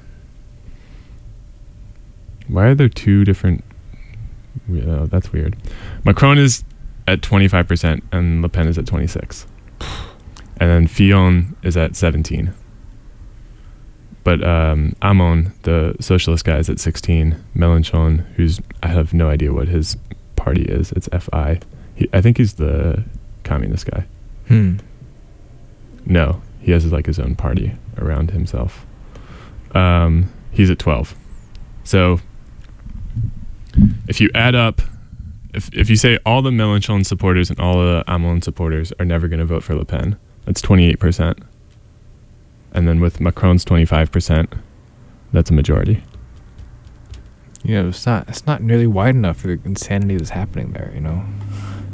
why are there two different? Oh, that's weird. Macron is at twenty-five percent, and Le Pen is at twenty-six. And then Fillon is at seventeen. But um, Hamon, the socialist guy, is at sixteen. Mélenchon, who's I have no idea what his party is. It's F I. He, I think he's the communist guy. Hmm. No, he has like his own party around himself. Um, he's at twelve. So if you add up, if if you say all the Mélenchon supporters and all the Hamon supporters are never going to vote for Le Pen, that's twenty-eight percent. And then with Macron's twenty-five percent, that's a majority. You know, it's not it's not nearly wide enough for the insanity that's happening there, you know?